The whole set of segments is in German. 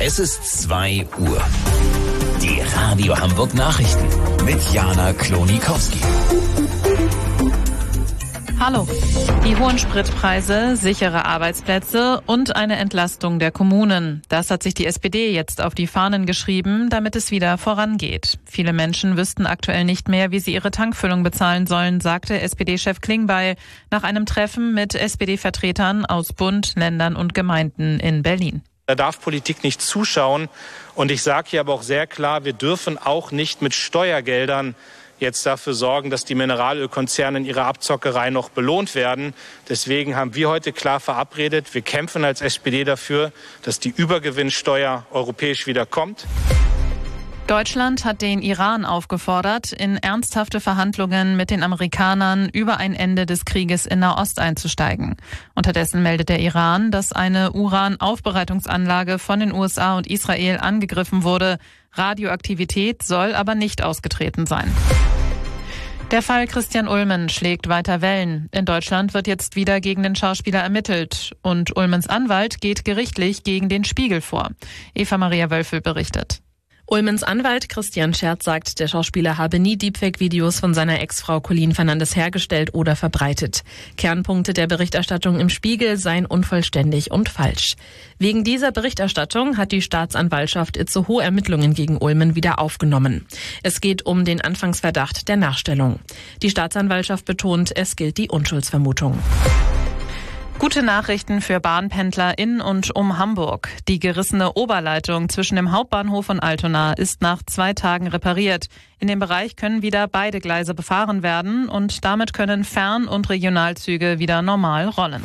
Es ist 2 Uhr. Die Radio Hamburg Nachrichten mit Jana Klonikowski. Hallo. Die hohen Spritpreise, sichere Arbeitsplätze und eine Entlastung der Kommunen. Das hat sich die SPD jetzt auf die Fahnen geschrieben, damit es wieder vorangeht. Viele Menschen wüssten aktuell nicht mehr, wie sie ihre Tankfüllung bezahlen sollen, sagte SPD-Chef Klingbeil nach einem Treffen mit SPD-Vertretern aus Bund, Ländern und Gemeinden in Berlin. Da darf Politik nicht zuschauen. Und ich sage hier aber auch sehr klar, wir dürfen auch nicht mit Steuergeldern jetzt dafür sorgen, dass die Mineralölkonzerne in ihrer Abzockerei noch belohnt werden. Deswegen haben wir heute klar verabredet, wir kämpfen als SPD dafür, dass die Übergewinnsteuer europäisch wieder kommt. Deutschland hat den Iran aufgefordert, in ernsthafte Verhandlungen mit den Amerikanern über ein Ende des Krieges in Nahost einzusteigen. Unterdessen meldet der Iran, dass eine Uranaufbereitungsanlage von den USA und Israel angegriffen wurde. Radioaktivität soll aber nicht ausgetreten sein. Der Fall Christian Ulmen schlägt weiter Wellen. In Deutschland wird jetzt wieder gegen den Schauspieler ermittelt. Und Ulmens Anwalt geht gerichtlich gegen den Spiegel vor. Eva-Maria Wölfel berichtet. Ulmens Anwalt Christian Scherz sagt, der Schauspieler habe nie Deepfake-Videos von seiner Ex-Frau Colleen Fernandes hergestellt oder verbreitet. Kernpunkte der Berichterstattung im Spiegel seien unvollständig und falsch. Wegen dieser Berichterstattung hat die Staatsanwaltschaft Itzehoe Ermittlungen gegen Ulmen wieder aufgenommen. Es geht um den Anfangsverdacht der Nachstellung. Die Staatsanwaltschaft betont, es gilt die Unschuldsvermutung. Gute Nachrichten für Bahnpendler in und um Hamburg. Die gerissene Oberleitung zwischen dem Hauptbahnhof und Altona ist nach 2 Tagen repariert. In dem Bereich können wieder beide Gleise befahren werden und damit können Fern- und Regionalzüge wieder normal rollen.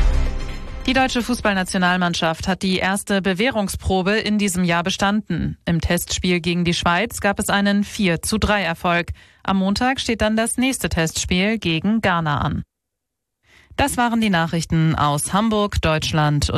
Die deutsche Fußballnationalmannschaft hat die erste Bewährungsprobe in diesem Jahr bestanden. Im Testspiel gegen die Schweiz gab es einen 4:3 Erfolg. Am Montag steht dann das nächste Testspiel gegen Ghana an. Das waren die Nachrichten aus Hamburg, Deutschland und